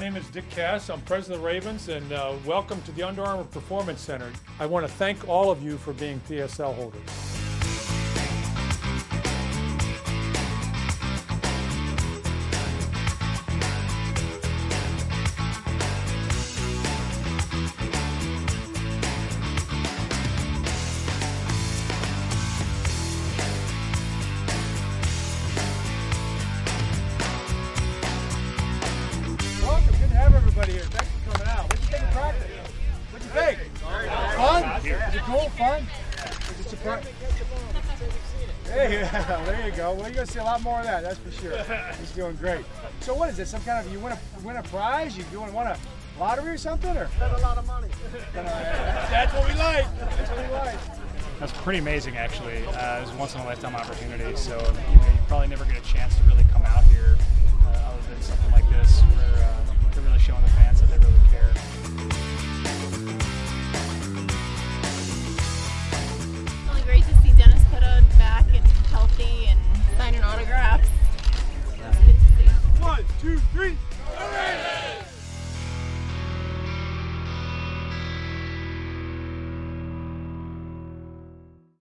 name is Dick Cass. I'm president of the Ravens, and welcome to the Under Armour Performance Center. I want to thank all of you for being PSL holders. Everybody here. Thanks for coming out. What'd you think of practice? What'd you think? Fun? Was it cool? Fun? Was it surprising? Hey, there you go. Well, you're going to see a lot more of that, that's for sure. He's doing great. So what is it? Some kind of, you win a prize? You won a lottery or something? Or? Spend a lot of money. That's what we like. That's what we like. That's pretty amazing, actually. It was a once-in-a-lifetime opportunity, so you probably never get a chance to really come out here other than something like this, where they're really showing the fans that they really care. Really great to see Dennis Pitta back and healthy and signing autographs. That's good to see. 1, 2, 3.